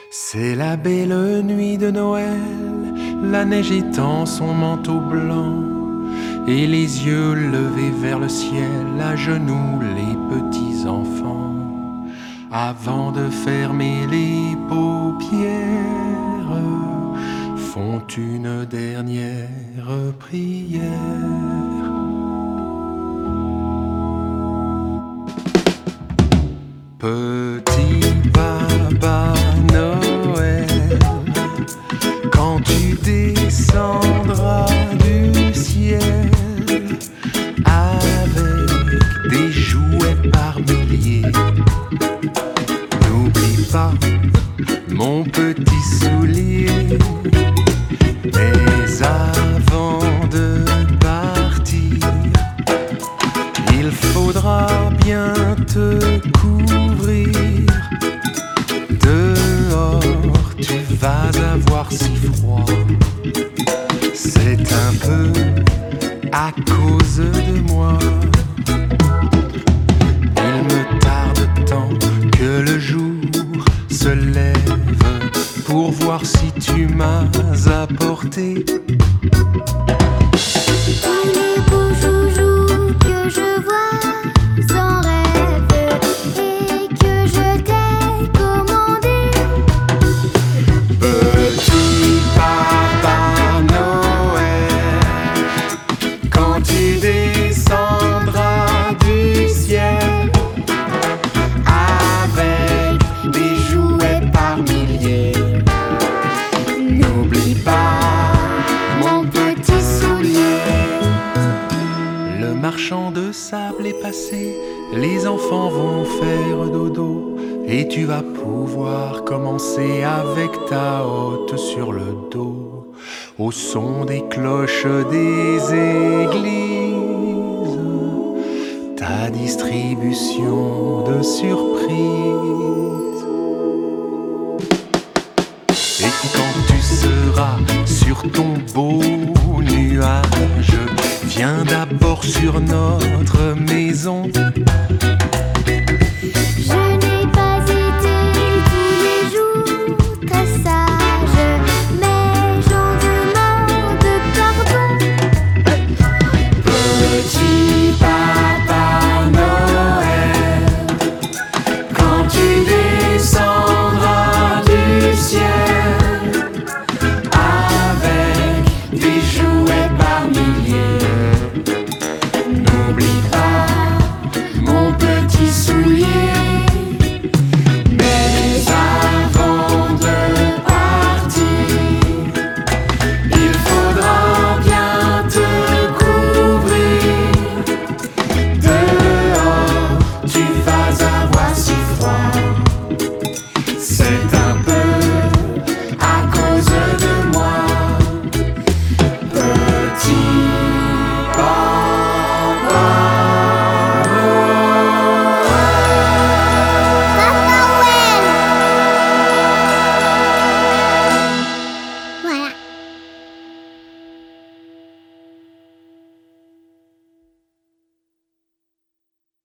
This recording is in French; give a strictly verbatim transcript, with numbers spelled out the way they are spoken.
C'est la belle nuit de Noël, la neige étend son manteau blanc, et les yeux levés vers le ciel, à genoux les petits enfants. Avant de fermer les paupières, font une dernière prière. Petit Papa Noël, quand tu descendras du ciel avec des jouets par milliers, n'oublie pas mon petit soulier. Mais avant de partir, il faudra bien te couvrir. Dehors, tu vas avoir si froid. C'est un peu à cause de moi. Il me tarde tant que le jour se lève pour voir si tu m'as apporté tous les beaux joujoux que je vois en rêve et que je t'ai commandé. Petit Papa Noël, quand tu descendras du ciel avec des jouets par milliers, n'oublie pas mon petit soulier. Le marchand de sable est passé, les enfants vont faire dodo, et tu vas pouvoir commencer avec ta hotte sur le dos, au son des cloches des églises, ta distribution de surprises. Et quand tu seras sur ton beau nuage, viens d'abord sur notre maison.